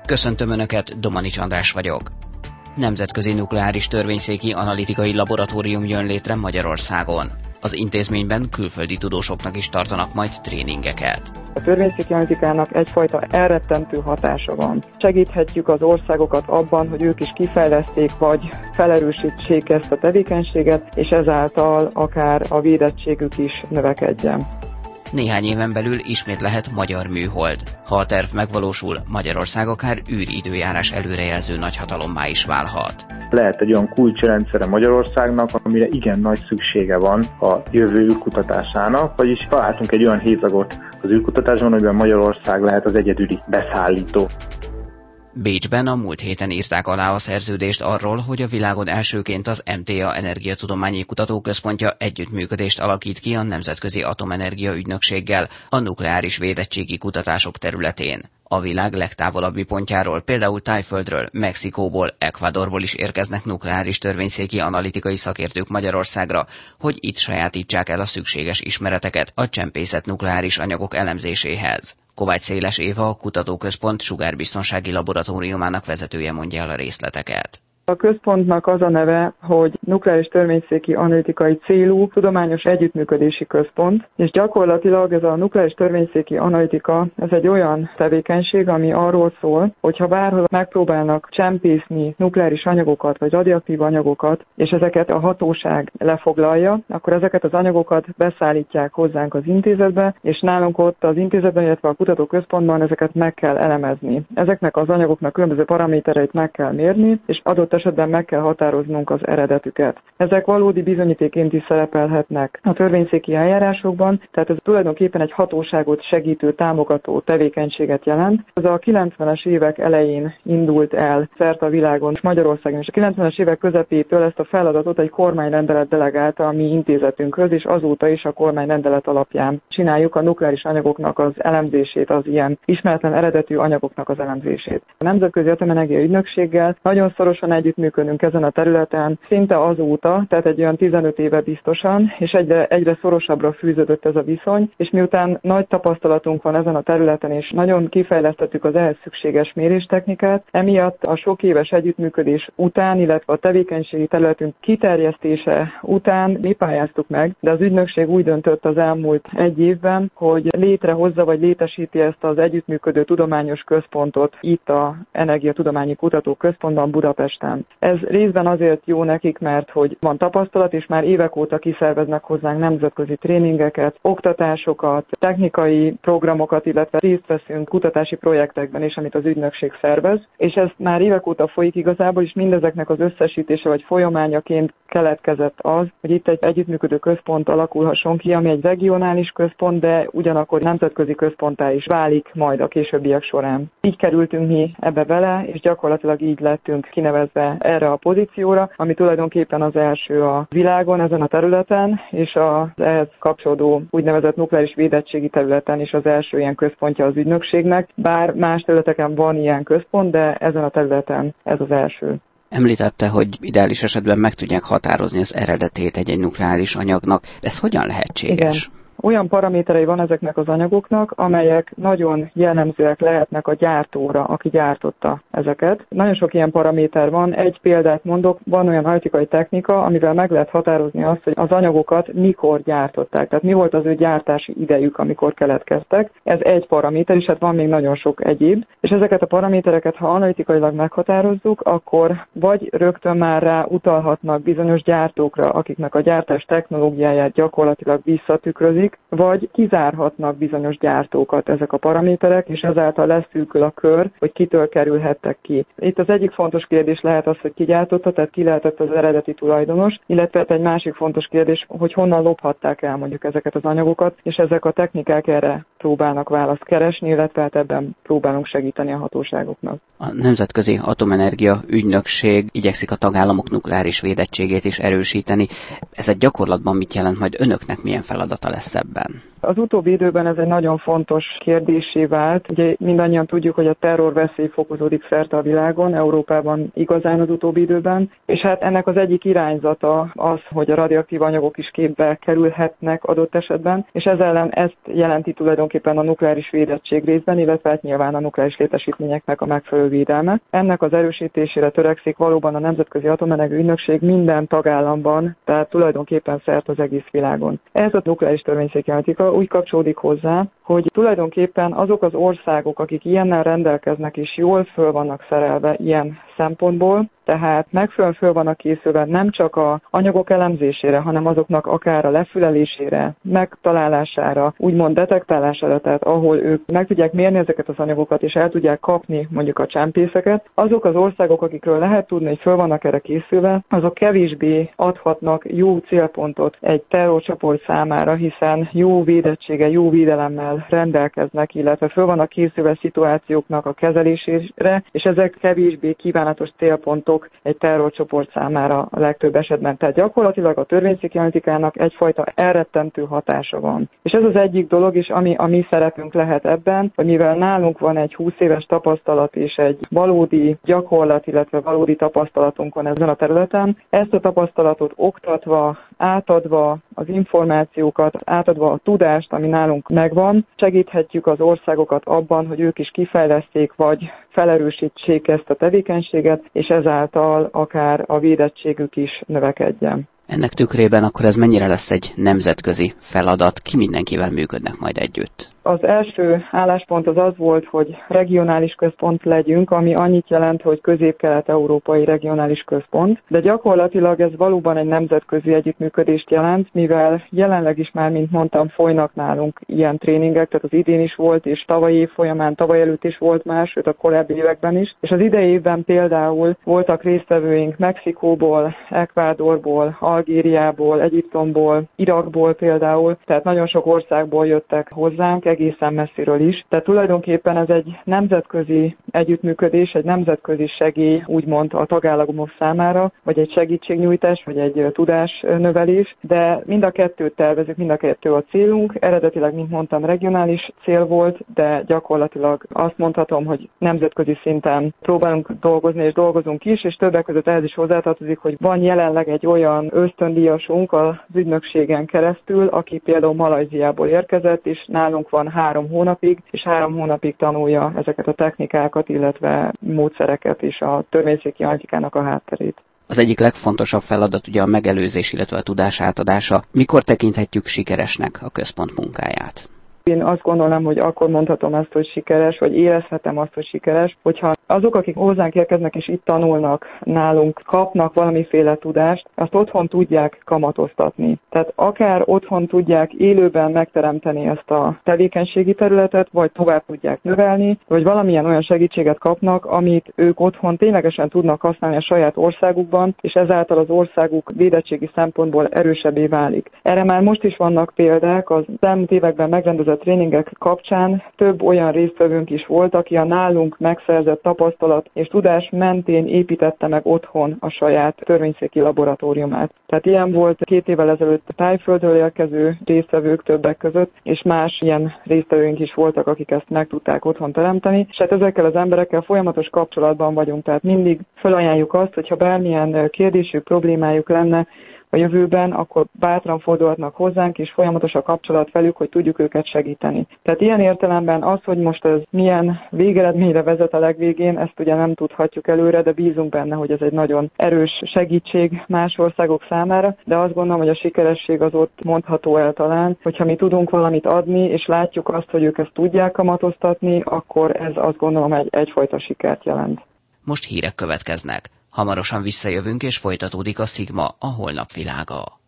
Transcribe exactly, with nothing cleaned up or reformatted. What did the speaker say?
Köszöntöm Önöket, Domanics András vagyok. Nemzetközi Nukleáris Törvényszéki Analitikai Laboratórium jön létre Magyarországon. Az intézményben külföldi tudósoknak is tartanak majd tréningeket. A törvényszéki analitikának egyfajta elrettentő hatása van. Segíthetjük az országokat abban, hogy ők is kifejleszték vagy felerősítsék ezt a tevékenységet, és ezáltal akár a védettségük is növekedjen. Néhány éven belül ismét lehet magyar műhold. Ha a terv megvalósul, Magyarország akár űridőjárás előrejelző nagyhatalommá is válhat. Lehet egy olyan kulcsrendszere Magyarországnak, amire igen nagy szüksége van a jövő űrkutatásának, vagyis találtunk egy olyan hézagot az űrkutatásban, amiben Magyarország lehet az egyedüli beszállító. Bécsben a múlt héten írták alá a szerződést arról, hogy a világon elsőként az em té á Energiatudományi Kutatóközpontja együttműködést alakít ki a Nemzetközi Atomenergia Ügynökséggel a nukleáris védettségi kutatások területén. A világ legtávolabbi pontjáról, például Tájföldről, Mexikóból, Ecuadorból is érkeznek nukleáris törvényszéki analitikai szakértők Magyarországra, hogy itt sajátítsák el a szükséges ismereteket a csempészet nukleáris anyagok elemzéséhez. Kovács Széles Éva, a Kutatóközpont Sugárbiztonsági Laboratóriumának vezetője mondja el a részleteket. A központnak az a neve, hogy Nukleáris Törvényszéki Analitikai Célú Tudományos Együttműködési Központ, és gyakorlatilag ez a nukleáris törvényszéki analitika, ez egy olyan tevékenység, ami arról szól, hogyha bárhol megpróbálnak csempészni nukleáris anyagokat vagy radioaktív anyagokat, és ezeket a hatóság lefoglalja, akkor ezeket az anyagokat beszállítják hozzánk az intézetbe, és nálunk ott az intézetben, illetve a kutatóközpontban ezeket meg kell elemezni. Ezeknek az anyagoknak különböző paramétereit meg kell mérni, és adott esetben meg kell határoznunk az eredetüket. Ezek valódi bizonyítékként is szerepelhetnek a törvényszéki eljárásokban, tehát ez tulajdonképpen egy hatóságot segítő, támogató tevékenységet jelent. Ez a kilencvenes évek elején indult el szerte a világon, és Magyarországon, és a kilencvenes évek közepétől ezt a feladatot egy kormányrendelet delegálta a mi intézetünkhöz, és azóta is a kormányrendelet alapján csináljuk a nukleáris anyagoknak az elemzését, az ilyen ismeretlen eredetű anyagoknak az elemzését. A Nemzetközi Atomenergia Ügynökséggel nagyon szorosan együttműködünk ezen a területen, szinte azóta, tehát egy olyan tizenöt éve biztosan, és egyre, egyre szorosabbra fűződött ez a viszony, és miután nagy tapasztalatunk van ezen a területen, és nagyon kifejlesztettük az ehhez szükséges méréstechnikát, emiatt a sok éves együttműködés után, illetve a tevékenységi területünk kiterjesztése után mi pályáztuk meg, de az ügynökség úgy döntött az elmúlt egy évben, hogy létrehozza vagy létesíti ezt az együttműködő tudományos központot itt a Energiatudományi Kutatóközpontban Budapesten. Ez részben azért jó nekik, mert hogy van tapasztalat, és már évek óta kiszerveznek hozzánk nemzetközi tréningeket, oktatásokat, technikai programokat, illetve részt veszünk kutatási projektekben is, amit az ügynökség szervez, és ez már évek óta folyik igazából, és mindezeknek az összesítése vagy folyamányaként keletkezett az, hogy itt egy együttműködő központ alakulhasson ki, ami egy regionális központ, de ugyanakkor nemzetközi központtá is válik majd a későbbiek során. Így kerültünk mi ebbe bele, és gyakorlatilag így lettünk kinevezve erre a pozícióra, ami tulajdonképpen az első a világon ezen a területen, és az ehhez kapcsolódó úgynevezett nukleáris védettségi területen is az első ilyen központja az ügynökségnek, bár más területeken van ilyen központ, de ezen a területen ez az első. Említette, hogy ideális esetben meg tudják határozni az eredetét egy-egy nukleáris anyagnak. Ez hogyan lehetséges? Igen. Olyan paraméterei van ezeknek az anyagoknak, amelyek nagyon jellemzőek lehetnek a gyártóra, aki gyártotta ezeket. Nagyon sok ilyen paraméter van. Egy példát mondok, van olyan analitikai technika, amivel meg lehet határozni azt, hogy az anyagokat mikor gyártották. Tehát mi volt az ő gyártási idejük, amikor keletkeztek. Ez egy paraméter, és hát van még nagyon sok egyéb. És ezeket a paramétereket, ha analitikailag meghatározzuk, akkor vagy rögtön már rá utalhatnak bizonyos gyártókra, akiknek a gyártás technológiáját gyakorlatilag visszatükrözik, vagy kizárhatnak bizonyos gyártókat ezek a paraméterek, és ezáltal leszűkül a kör, hogy kitől kerülhettek ki. Itt az egyik fontos kérdés lehet az, hogy ki gyártotta, tehát ki lehetett az eredeti tulajdonos, illetve egy másik fontos kérdés, hogy honnan lophatták el mondjuk ezeket az anyagokat, és ezek a technikák erre próbálnak választ keresni, illetve hát ebben próbálunk segíteni a hatóságoknak. A Nemzetközi Atomenergia Ügynökség igyekszik a tagállamok nukleáris védettségét is erősíteni. Ez egy gyakorlatban mit jelent, majd önöknek milyen feladata lesz ebben? Az utóbbi időben ez egy nagyon fontos kérdéssé vált. Ugye mindannyian tudjuk, hogy a terrorveszély fokozódik szerte a világon, Európában igazán az utóbbi időben, és hát ennek az egyik irányzata az, hogy a radioaktív anyagok is képbe kerülhetnek adott esetben, és ez ellen ezt jelenti tulajdonképpen a nukleáris védettség részben, illetve hát nyilván a nukleáris létesítményeknek a megfelelő védelme. Ennek az erősítésére törekszik valóban a Nemzetközi Atomenergia Ügynökség minden tagállamban, tehát tulajdonképpen szerte az egész világon. Ez a nukleáris törvényszéki analitika úgy kapcsolódik hozzá, hogy tulajdonképpen azok az országok, akik ilyennel rendelkeznek és jól föl vannak szerelve ilyen szempontból, tehát megfelelően föl vannak készülve nem csak a anyagok elemzésére, hanem azoknak akár a lefülelésére, megtalálására, úgymond detektálására, tehát ahol ők meg tudják mérni ezeket az anyagokat és el tudják kapni mondjuk a csempészeket, azok az országok, akikről lehet tudni, hogy föl vannak erre készülve, azok kevésbé adhatnak jó célpontot egy terrorcsoport számára, hiszen jó védettsége, jó védelemmel rendelkeznek, illetve föl vannak készülve szituációknak a kezelésére, és ezek kevésbé kívánatos célpontok egy terrorcsoport számára a legtöbb esetben. Tehát gyakorlatilag a törvényszéki analitikának egyfajta elrettentő hatása van. És ez az egyik dolog is, ami a mi szerepünk lehet ebben, hogy mivel nálunk van egy húsz éves tapasztalat és egy valódi gyakorlat, illetve valódi tapasztalatunk van ezen a területen, ezt a tapasztalatot oktatva, átadva az információkat, átadva a tudást, ami nálunk megvan, segíthetjük az országokat abban, hogy ők is kifejleszték vagy felerősítsék ezt a tevékenységet, és ezáltal akár a védettségük is növekedjen. Ennek tükrében akkor ez mennyire lesz egy nemzetközi feladat, ki mindenkivel működnek majd együtt? Az első álláspont az az volt, hogy regionális központ legyünk, ami annyit jelent, hogy közép-kelet-európai regionális központ, de gyakorlatilag ez valóban egy nemzetközi együttműködést jelent, mivel jelenleg is már, mint mondtam, folynak nálunk ilyen tréningek, tehát az idén is volt, és tavalyi év folyamán, tavaly előtt is volt más, sőt a korábbi években is, és az idei évben például voltak résztvevőink Mexikóból, Ekvádorból, Algériából, Egyiptomból, Irakból például, tehát nagyon sok országból jöttek hozzánk, egészen messziről is. Tehát tulajdonképpen ez egy nemzetközi együttműködés, egy nemzetközi segély, úgymond a tagállamok számára, vagy egy segítségnyújtás, vagy egy tudásnövelés, de mind a kettőt tervezünk, mind a kettő a célunk. Eredetileg, mint mondtam, regionális cél volt, de gyakorlatilag azt mondhatom, hogy nemzetközi szinten próbálunk dolgozni, és dolgozunk is, és többek között ehhez is hozzátartozik, hogy van jelenleg egy olyan ösztöndíjasunk az ügynökségen keresztül, aki például Malajziából érkezett, és nálunk van három hónapig, és három hónapig tanulja ezeket a technikákat, illetve módszereket és a törvényszéki analitikának a hátterét. Az egyik legfontosabb feladat ugye a megelőzés, illetve a tudás átadása. Mikor tekinthetjük sikeresnek a központ munkáját? Én azt gondolom, hogy akkor mondhatom azt, hogy sikeres, vagy érezhetem azt, hogy sikeres, hogyha azok, akik hozzánk érkeznek és itt tanulnak nálunk, kapnak valamiféle tudást, azt otthon tudják kamatoztatni. Tehát akár otthon tudják élőben megteremteni ezt a tevékenységi területet, vagy tovább tudják növelni, vagy valamilyen olyan segítséget kapnak, amit ők otthon ténylegesen tudnak használni a saját országukban, és ezáltal az országuk védettségi szempontból erősebbé válik. Erre már most is vannak példák, az elmúlt években megrendezett a tréningek kapcsán több olyan résztvevőnk is volt, aki a nálunk megszerzett tapasztalat és tudás mentén építette meg otthon a saját törvényszéki laboratóriumát. Tehát ilyen volt két évvel ezelőtt Tájföldről érkező résztvevők többek között, és más ilyen résztvevőink is voltak, akik ezt meg tudták otthon teremteni, és hát ezekkel az emberekkel folyamatos kapcsolatban vagyunk, tehát mindig felajánljuk azt, hogyha bármilyen kérdésük, problémájuk lenne a jövőben, akkor bátran fordulhatnak hozzánk, és folyamatos a kapcsolat velük, hogy tudjuk őket segíteni. Tehát ilyen értelemben az, hogy most ez milyen végeredményre vezet a legvégén, ezt ugye nem tudhatjuk előre, de bízunk benne, hogy ez egy nagyon erős segítség más országok számára, de azt gondolom, hogy a sikeresség az ott mondható el talán, hogyha mi tudunk valamit adni, és látjuk azt, hogy ők ezt tudják kamatoztatni, akkor ez azt gondolom egy, egyfajta sikert jelent. Most hírek következnek. Hamarosan visszajövünk, és folytatódik a Szigma, a holnap világa.